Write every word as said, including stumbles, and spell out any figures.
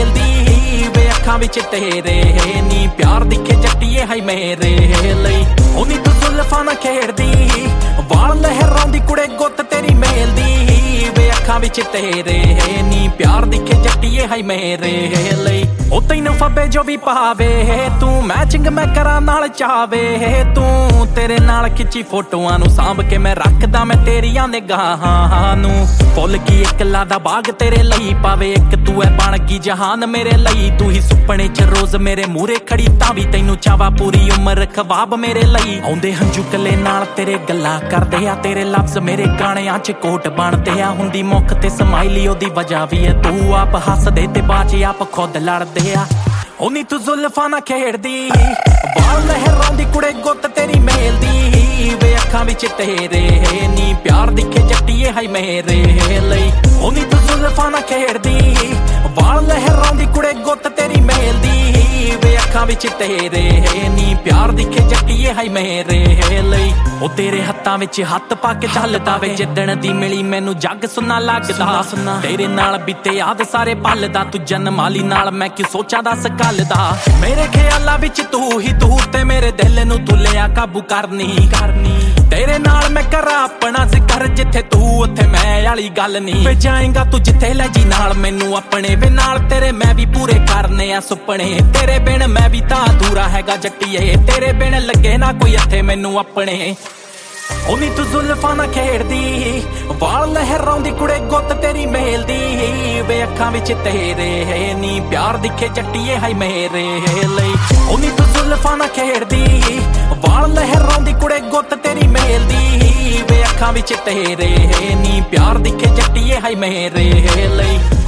ਮੇਲਦੀ ਵੇ ਅੱਖਾਂ ਵਿੱਚ ਤੇਰੇ ਨੀ ਪਿਆਰ ਦਿਖੇ ਜੱਟੀਏ ਹਾਈ ਮੇਰੇ ਲਈ ਉਹ ਨੀ ਤੂੰ ਜ਼ੁਲਫਾਂ ਨਾਲ ਖੇਡਦੀ ਵਾਲ ਲਹਿਰਾਉਂਦੀ ਕੁੜੇ ਗੁੱਤ ਤੇਰੀ ਮੇਲਦੀ ਵੇ ਅੱਖਾਂ ਵਿੱਚ ਤੇਰੇ ਨੀ ਪਿਆਰ ਦਿਖੇ ਜੱਟੀਏ ਹਾਈ ਮੇਰੇ ਲਈ ਉਹ ਤੈਨੂੰ ਫੱਬੇ ਜੋ ਵੀ ਪਾਵੇ ਤੂੰ ਮੈਚਿੰਗ ਮੈਂ ਕਰਾਂ ਨਾਲ ਚਾਵੇ ਤੂੰ ਤੇਰੇ ਨਾਲ ਖਿੱਚੀ ਫੋਟੋਆਂ ਨੂੰ ਸਾਂਭ ਕੇ ਮੈਂ ਰੱਖਦਾ ਮੈਂ ਤੇਰੀਆਂ ਨਿਗਾਹਾਂ ਨੂੰ ਫੁੱਲ ਕੀ ਇੱਕ ਲਾਦਾ ਬਾਗ ਤੇਰੇ ਲਈ ਪਾਵੇ ਇੱਕ ਤੂੰ ਐ ਬਣ ਗਈ ਜਹਾਨ ਮੇਰੇ ਲਈ ਤੂੰ ਹੀ ਸੁਪਨੇ ਚ ਰੋਜ਼ ਮੇਰੇ ਮੂਹਰੇ ਖੜੀ ਤਾਂ ਵੀ ਤੈਨੂੰ ਚਾਵਾ ਪੂਰੀ ਉਮਰ ਖਵਾਬ ਮੇਰੇ ਲਈ ਆਉਂਦੇ ਹੰਝੂ ਕੱਲੇ ਨਾਲ ਤੇਰੇ ਗੱਲਾਂ ਕਰਦੇ ਆ ਤੇਰੇ ਲਫ਼ਜ਼ ਮੇਰੇ ਗਾਣਿਆਂ ਚ ਕੋਟ ਬਣਦੇ ਆ ਹੁੰਦੀ ਮੁੱਖ ਤੇ ਸਮਾਈਲੀ ਉਹਦੀ ਵਜ੍ਹਾ ਵੀ ਐ ਤੂੰ ਆਪ ਹੱਸਦੇ ਤੇ ਬਾਅਦ ਆਪ ਖੁਦ ਲੜਦੇ ਆ ਉਹ ਨੀ ਤੂੰ ਜ਼ੁਲਫਾਂ ਨਾਲ ਖੇਡਦੀ ਵਾਲ ਲਹਿਰਾਉਂਦੀ ਕੁੜੇ ਗੁੱਤ ਤੇਰੀ ਮੇਲਦੀ ਵੇ ਅੱਖਾਂ ਵਿੱਚ ਤੇਰੇ ਨੀ ਪਿਆਰ ਦਿਖੇ ਜੱਟੀਏ ਹਾਈ ਮੇਰੇ ਲਈ ਉਹ ਨੀ ਤੂੰ ਜ਼ੁਲਫਾਂ ਨਾਲ ਖੇਡਦੀ ਵਾਲ ਲਹਿਰਾਉਂਦੀ ਕੁੜੇ ਗੁੱਤ ਤੇਰੀ ਮੇਲਦੀ ਵੇ ਅੱਖਾਂ ਵਿੱਚ ਤੇਰੇ ਨੀ ਪਿਆਰ ਦਿਖੇ ਜੱਟੀਏ ਹਾਈ ਮੇਰੇ ਲਈ ਉਹ ਤੇਰੇ ਹੱਥਾਂ ਵਿੱਚ ਹੱਥ ਪਾ ਕੇ ਚੱਲਦਾ ਵੇ ਜਿੱਦਣ ਦੀ ਮਿਲੀ ਮੈਨੂੰ ਜੱਗ ਸੁਣਾ ਲੱਗਦਾ ਤੇਰੇ ਨਾਲ ਬੀਤੇ ਯਾਦ ਸਾਰੇ ਪਲ ਦਾ ਤੂੰ ਜਨਮਾਲੀ ਨਾਲ ਮੈਂ ਕੀ ਸੋਚਾਂ ਦੱਸ ਕੱਲ ਦਾ ਮੇਰੇ ਖਿਆਲਾਂ ਵਿੱਚ ਤੂੰ ਹੀ ਤੂੰ ਤੇ ਮੇਰੇ ਦਿਲ ਨੂੰ ਤੂੰ ਲਿਆ ਕਾਬੂ ਕਰਨੀ ਕਰਨੀ ਤੇਰੇ ਨਾਲ ਮੈਂ ਕਰਾਂ ਆਪਣਾ ਜ਼ਿਕਰ ਜਿੱਥੇ ਤੂੰ ਉੱਥੇ ਮੈਂ ਵਾਲੀ ਗੱਲ ਨਹੀਂ ਵੇ ਜਾਏਗਾ ਤੂੰ ਜਿੱਥੇ ਲੈ ਜੀ ਨਾਲ ਮੈਨੂੰ ਆਪਣੇ ਵੇ ਨਾਲ ਤੇਰੇ ਮੈਂ ਵੀ ਪੂਰੇ ਕਰਨੇ ਆ ਸੁਪਨੇ ਤੇਰੇ ਬਿਨ ਮੈਂ ਵੀ ਤਾਂ ਅਧੂਰਾ ਹੈਗਾ ਜੱਟੀਏ ਤੇਰੇ ਬਿਨ ਲੱਗੇ ਨਾ ਕੋਈ ਇੱਥੇ ਮੈਨੂੰ ਆਪਣੇ ਉਹ ਨੀ ਤੂੰ ਜ਼ੁਲਫਾਂ ਨਾਲ ਖੇਡਦੀ ਵਾਲ ਲਹਿਰਾਉਂਦੀ ਕੁੜੇ ਗੁੱਤ ਤੇਰੀ ਮੇਲਦੀ ਵੇ ਅੱਖਾਂ ਵਿੱਚ ਤੇਰੇ ਨੀ ਪਿਆਰ ਦਿਖੇ ਜੱਟੀਏ ਹਾਈ ਮੇਰੇ ਲਈ ਉਹ ਨੀ ਤੂੰ ਜ਼ੁਲਫਾਂ ਨਾਲ ਖੇਡਦੀ ਵਾਲ ਲਹਿਰਾਉਂਦੀ ਕੁੜੇ ਗੁੱਤ ਤੇਰੀ ਮੇਲਦੀ ਵੇ ਅੱਖਾਂ ਵਿੱਚ ਤੇਰੇ ਨੀ ਪਿਆਰ ਦਿਖੇ ਜੱਟੀਏ ਹਾਈ ਮੇਰੇ ਲਈ